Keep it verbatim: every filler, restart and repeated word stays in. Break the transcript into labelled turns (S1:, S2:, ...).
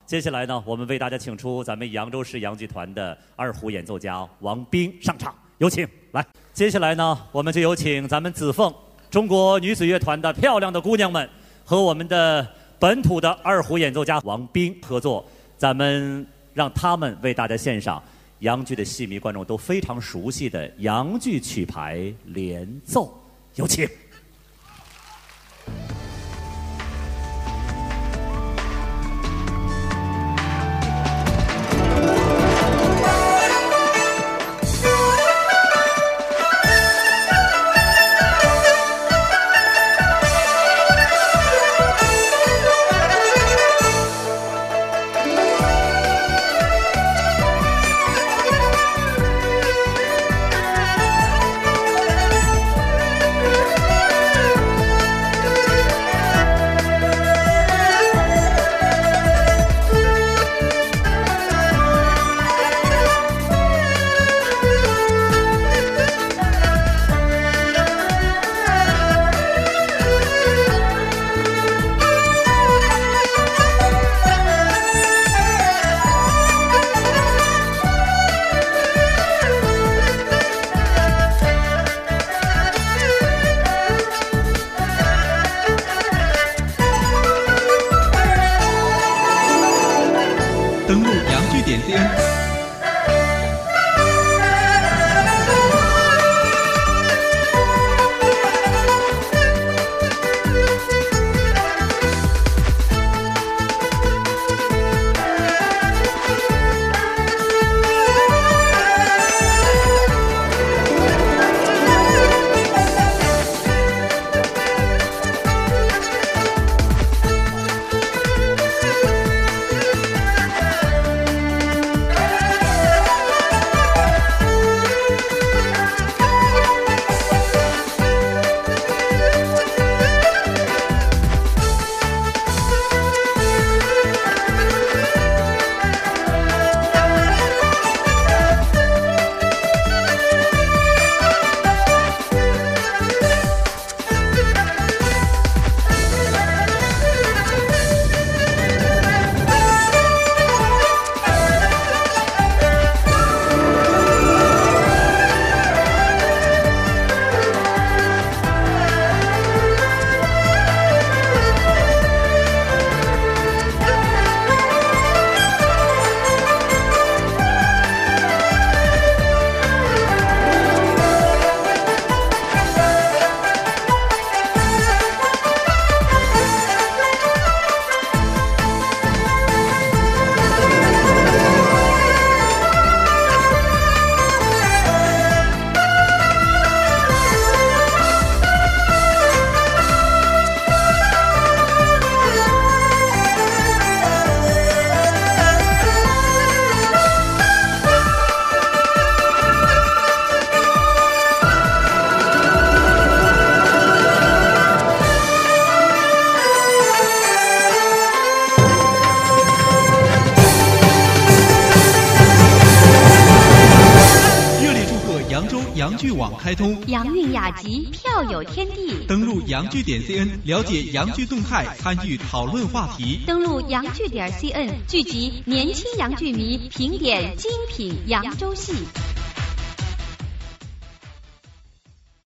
S1: 接下来呢，我们为大家请出咱们扬州市洋剧团的二胡演奏家王冰上场，有请。来，接下来呢，我们就有请咱们紫凤中国女子乐团的漂亮的姑娘们和我们的本土的二胡演奏家王冰合作，咱们让他们为大家献上洋剧的戏迷观众都非常熟悉的洋剧曲牌连奏，有请。
S2: 登录洋剧点 C N。洋剧网开通，
S3: 洋韵雅集，票有天地。
S2: 登录洋剧点 C N， 了解洋剧动态，参与讨论话题。
S3: 登录洋剧点 C N， 聚集年轻洋剧迷，评点精品扬州戏。